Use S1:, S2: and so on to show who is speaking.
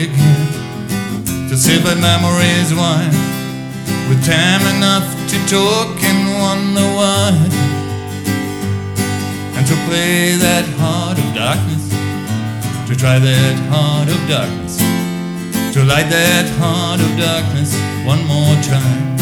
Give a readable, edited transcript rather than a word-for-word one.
S1: again, to silver memories wine, with time enough to talk and wonder why, and to play that heart of darkness, to try that heart of darkness, to light that heart of darkness one more time.